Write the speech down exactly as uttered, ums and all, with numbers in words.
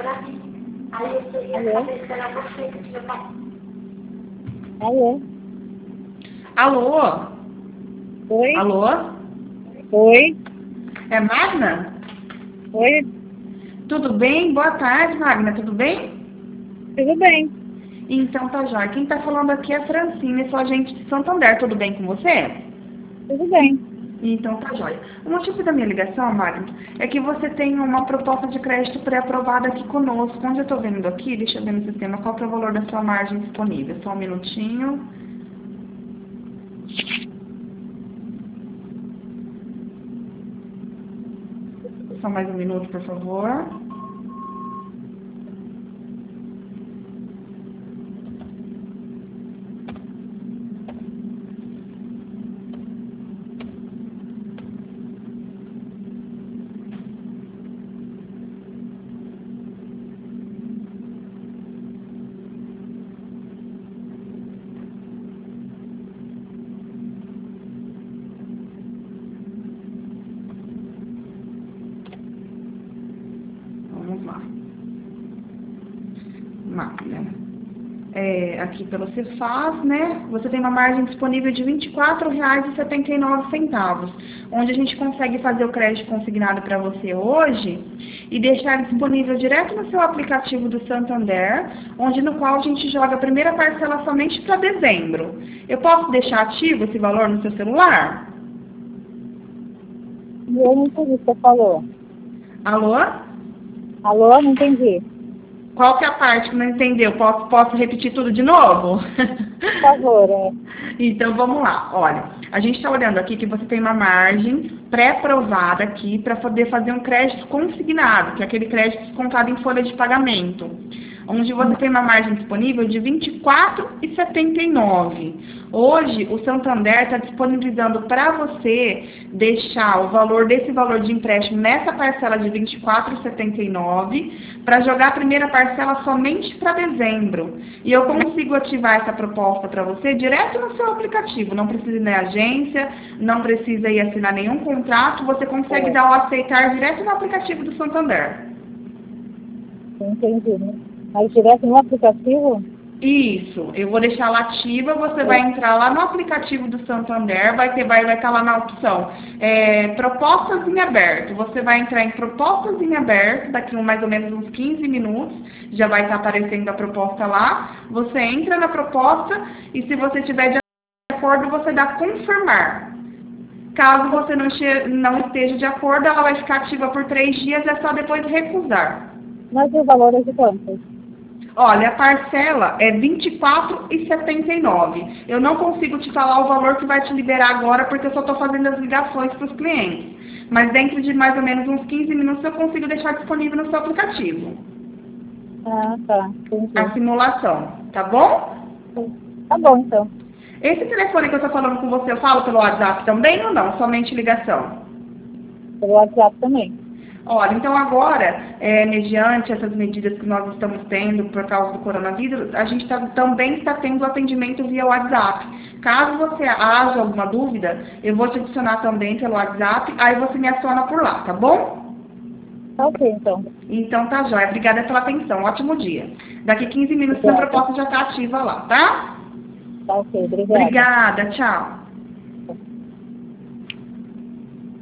pra mim. Aí eu queria Alô? saber se era você que tinha passado. Alô? Alô? Oi? Alô? Oi? É Magna? Oi? Tudo bem? Boa tarde, Magna. Tudo bem? Tudo bem? Então tá jóia. Quem tá falando aqui é a Francine, sou agente de Santander. Tudo bem com você? Tudo bem. Então tá jóia. O motivo da minha ligação, Magna, é que você tem uma proposta de crédito pré-aprovada aqui conosco. Onde eu tô vendo aqui, deixa eu ver no sistema, qual que é o valor da sua margem disponível. Só um minutinho. Só mais um minuto, por favor. Vamos lá. Máquina. É, aqui pelo Cefaz, né? Você tem uma margem disponível de vinte e quatro reais e setenta e nove centavos, onde a gente consegue fazer o crédito consignado para você hoje e deixar disponível direto no seu aplicativo do Santander, onde no qual a gente joga a primeira parcela somente para dezembro. Eu posso deixar ativo esse valor no seu celular? Eu não entendi o que você falou. Alô? Alô? Não entendi. Qual que é a parte que não entendeu? Posso, posso repetir tudo de novo? Por favor, é. Então, vamos lá. Olha, a gente está olhando aqui que você tem uma margem pré-aprovada aqui para poder fazer um crédito consignado, que é aquele crédito descontado em folha de pagamento, onde você tem uma margem disponível de vinte e quatro reais e setenta e nove centavos. Hoje, o Santander está disponibilizando para você deixar o valor desse valor de empréstimo nessa parcela de vinte e quatro reais e setenta e nove centavos para jogar a primeira parcela somente para dezembro. E eu consigo ativar essa proposta para você direto no seu aplicativo. Não precisa ir na agência, não precisa ir assinar nenhum contrato, você consegue É. dar o aceitar direto no aplicativo do Santander. Entendi, né? Mas direto no aplicativo? Isso, eu vou deixar ela ativa, você vai entrar lá no aplicativo do Santander, vai ter, vai, vai estar lá na opção é, propostas em aberto. Você vai entrar em propostas em aberto, daqui a mais ou menos uns quinze minutos, já vai estar aparecendo a proposta lá. Você entra na proposta e se você tiver de acordo, você dá confirmar. Caso você não, che- não esteja de acordo, ela vai ficar ativa por três dias, é só depois recusar. Mas o valor é de quanto? Olha, a parcela é vinte e quatro reais e setenta e nove centavos. Eu não consigo te falar o valor que vai te liberar agora, porque eu só estou fazendo as ligações para os clientes. Mas dentro de mais ou menos uns quinze minutos eu consigo deixar disponível no seu aplicativo Ah, tá. Entendi. a simulação, tá bom? Tá bom, então. Esse telefone que eu estou falando com você, eu falo pelo WhatsApp também ou não? Somente ligação? Pelo WhatsApp também. Olha, então agora, é, mediante essas medidas que nós estamos tendo por causa do coronavírus, a gente tá, também está tendo atendimento via WhatsApp. Caso você haja alguma dúvida, eu vou te adicionar também pelo WhatsApp, aí você me aciona por lá, tá bom? Tá ok, então. Então tá jóia. Obrigada pela atenção. Ótimo dia. Daqui quinze minutos a Obrigada. proposta já está ativa lá, tá? Tá ok, obrigada. Obrigada. Tchau.